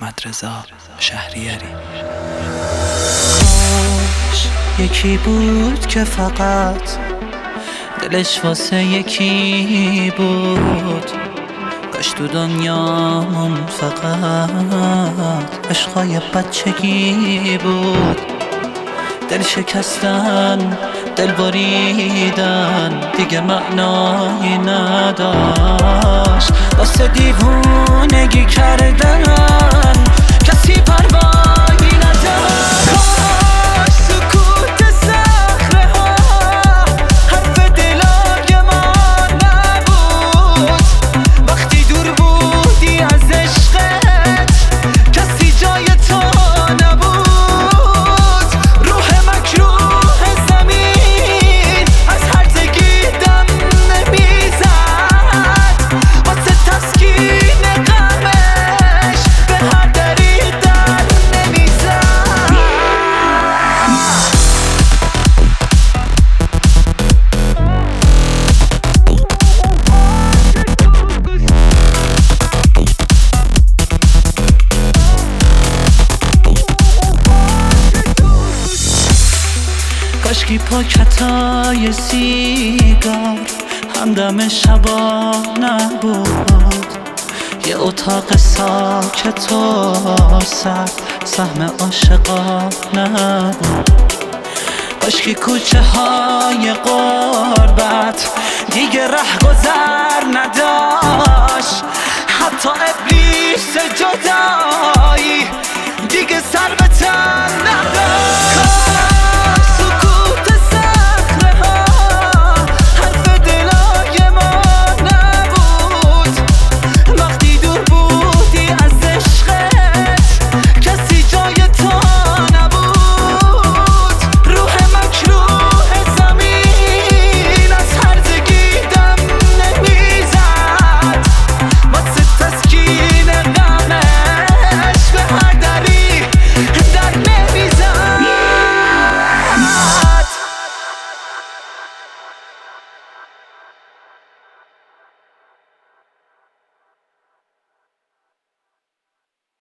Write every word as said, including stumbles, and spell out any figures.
احمد رضا شهریاری. کاش یکی بود که فقط دلش واسه یکی بود، کاش تو دنیامون فقط عشقای بچگی بود. دل شکستن، دل بریدن دیگه معنایی نداشت، واسه دیوونگی کردن کسی پروایی نداشت. کاش سکوت صخره ها حرف دلای ما نبود، وقتی دور بودی از عشقت کسی جای تو نبود. روح مکروه زمین از هرزگی دم نمیزد، واسه تسکین غمش به هر دری در نمیزد. کاشکی پاکتای سیگار همدم شبا نبود، یه اتاق ساکت و سرد سهم عاشقا نبود. کاشکی کوچه های غربت دیگه ره گذر نداشت، حتی ابلیس جدایی دیگه سر به تن نداشت.